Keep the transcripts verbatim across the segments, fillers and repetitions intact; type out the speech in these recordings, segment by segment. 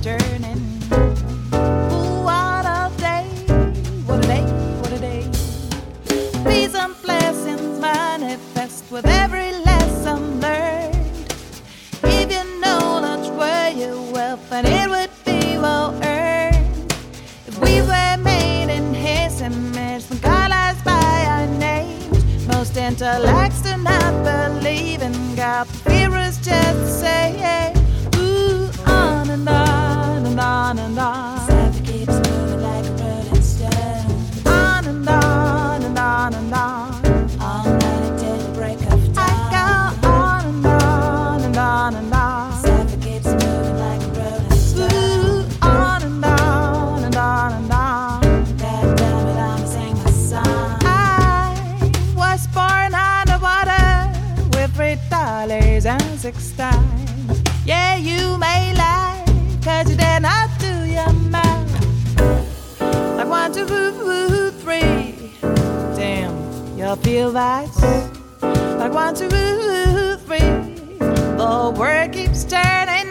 turning. Ooh, what a day, what a day, what a day. Peace and blessings manifest with every lesson learned. If you know that's where your wealth, and it would be well earned. If we were made in His image, then God lies by our names. Most intellects do not believe in God. Fear is just to say, ooh, on and on and on and on. Life keeps moving like a rolling stone. On and on and on and on. All night until the break of dawn. I go on and on and on and on. Life keeps moving like a rolling stone. Ooh, on and on and on and on. God damn it, I'ma sing my song. I was born underwater with three dollars and six dimes. Yeah, you may lie, cause you dare not do your math. Like one, two, three. Damn, you'll feel that. Like one, two, three. The world keeps turning.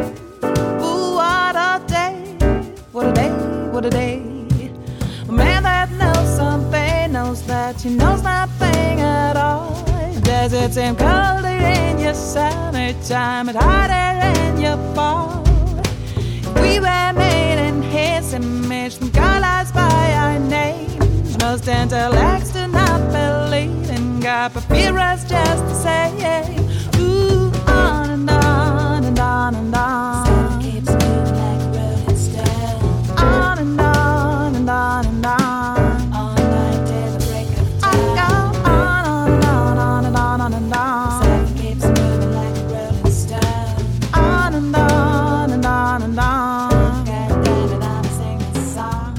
Ooh, what a day, what a day, what a day. A man that knows something knows that he knows nothing at all. Does it seem colder in your summertime and harder in your fall? We were made in His image, from God lies by our names. Most intellects do not believe in God, but fear us just to say, ooh, on and on and on and on. Life keeps moving like a rolling stone. On and on and on and on. All night till the break of I dawn. go on, on and on, on and on, on and on. Life keeps moving like a rolling stone. On and on and on and on. God damn it, I'ma sing this song.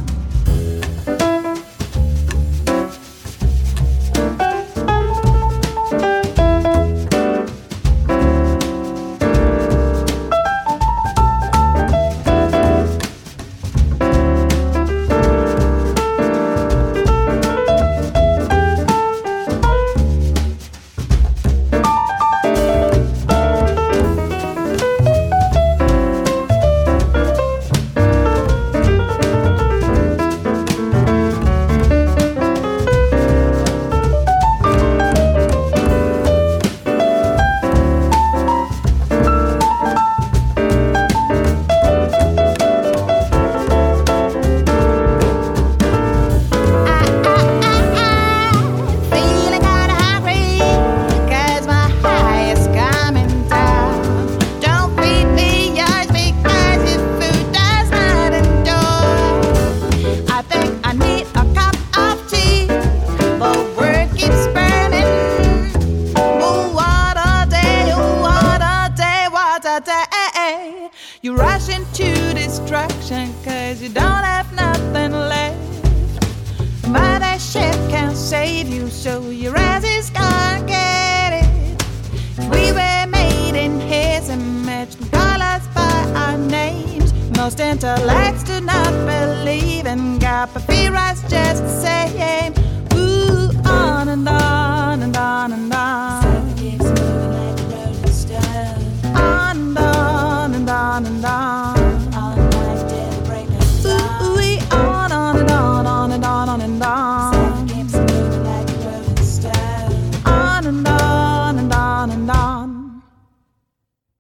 Feeling kinda hungry, 'cause my high is coming down. Don't feed me yours because your food does not endure. I think I need a cup of tea. The world keeps burning. Oh, what a day, oh, what a day, what a day. You rush into destruction 'cause you don't have nothing left. But that shit can't save you, so your ass is gonna get it. We were made in His image, call us by our names. Most intellects do not believe in God, but fear us just the same. Ooh, on and on and on and on.